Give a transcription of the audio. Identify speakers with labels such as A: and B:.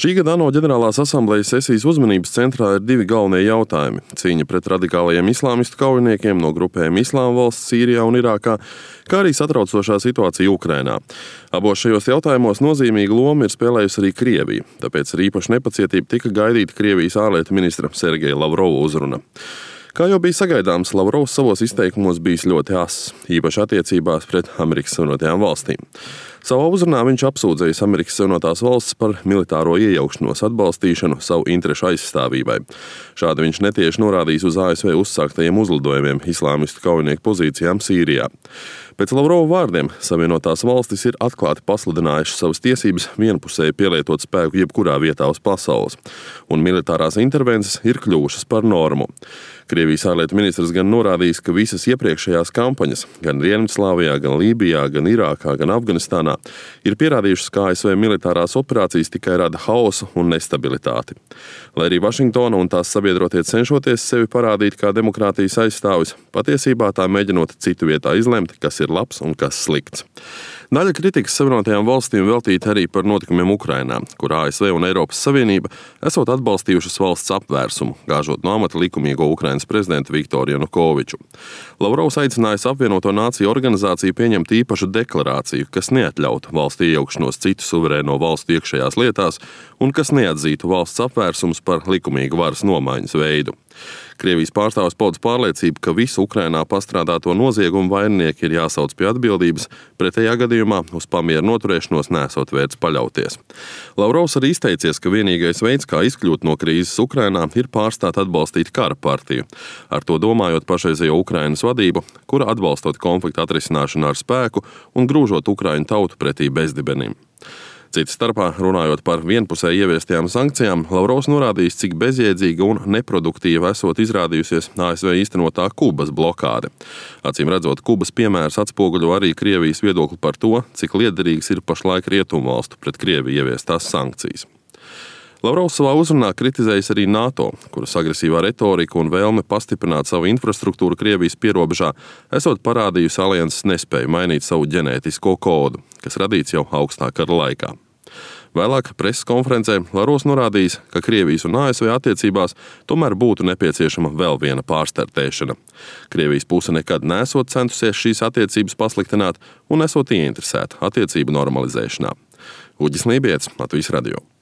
A: Šī gada ANO ģenerālās asamblejas sesijas uzmanības centrā ir divi galvenie jautājumi – cīņa pret radikālajiem islāmistu kaujiniekiem no grupējiem Islāma valsts Sīrijā un Irākā, kā arī satraucošā situācija Ukrainā. Abos šajos jautājumos nozīmīgu lomu ir spēlējusi arī Krievija, tāpēc ar īpašu nepacietību tika gaidīta Krievijas ārlietu ministra Sergeja Lavrova uzruna. Kā jau bija sagaidāms, Lavrovs savos izteikumos bijis ļoti ass, īpaši attiecībās pret Amerikas Savienotajām valstīm. Savā uzrunā viņš apsūdzējis Amerikas Savienotās valstis par militāro iejaukšanos atbalstīšanu savu interešu aizstāvībai. Šādi viņš netieši norādījis uz ASV uzsāktajiem uzlidojumiem islāmistu kaujinieku pozīcijām Sīrijā. Pēc Lavrova vārdiem Savienotās valstis ir atklāti pasludinājušas savas tiesības vienpusēji pielietot spēku jebkurā vietā uz pasaules, un militārās intervences ir kļuvušas par normu. Krievijas ārlietu ministrs gan norādījis, ka visas iepriekšējās kampaņas, gan Dienvidslāvijā, gan Lībijā, gan Irākā, gan Afganistānā, ir pierādījušas, ka ASV militārās operācijas tikai rada haosu un nestabilitāti. Lai arī Vašingtona un tās sabiedrotie cenšoties sevi parādīt kā demokrātijas aizstāvis, patiesībā tā mēģinot citu vietā izlemt, kas ir labs un kas slikts. Daļa kritikas Savienotajām valstīm veltīta arī par notikumiem Ukrainā, kur ASV un Eiropas Savienība esot atbalstījušas valsts apvērsumu, gāžot no amata likumīgo Ukrainas prezidentu Viktoru Janukoviču. Lavrovs aicinājis apvienoto nāciju organizāciju pieņemt īpašu deklarāciju, kas neatļautu valstu iejaukšanos citu suverēno valstu iekšējās lietās un kas neatzītu valsts apvērsumus par likumīgu varas nomaiņas veidu. Krievijas pārstāvis pauda pārliecību, ka visu Ukrainā pastrādāto noziegumu vaininieki ir jāsauc pie atbildības, pretējā gadījumā uz pamieru noturēšanos nesot vērts paļauties. Lavrovs arī izteicies, ka vienīgais veids, kā izkļūt no krīzes Ukrainā, ir pārstāt atbalstīt kara partiju, ar to domājot pašreizējo Ukrainas vadību, kura atbalstot konfliktu atrisināšanu ar spēku un grūžot Ukraiņu tautu pretī bezdibenim. Cits starpā, runājot par vienpusēji ieviestajām sankcijām, Lavrovs norādījis, cik bezjēdzīga un neproduktīva esot izrādījusies ASV īstenotā Kubas blokāde. Acīm redzot, Kubas piemērs atspoguļo arī Krievijas viedokli par to, cik liederīgas ir pašlaik rietumvalstu pret Krieviju ieviestās sankcijas. Lavrovs savā uzrunā kritizējis arī NATO, kuras agresīvā retorika un vēlme pastiprināt savu infrastruktūru Krievijas pierobežā esot parādījusi alianses nespēju mainīt savu ģenētisko kodu, kas radīts jau augstā kara laikā. Vēlāk preses konferencē Lavrovs norādījis, ka Krievijas un ASV attiecībās tomēr būtu nepieciešama vēl viena pārstartēšana. Krievijas puse nekad nesot centusies šīs attiecības pasliktināt un esot ieinteresēta attiecību normalizēšanā. Uģis Lībietis, Latvijas radio.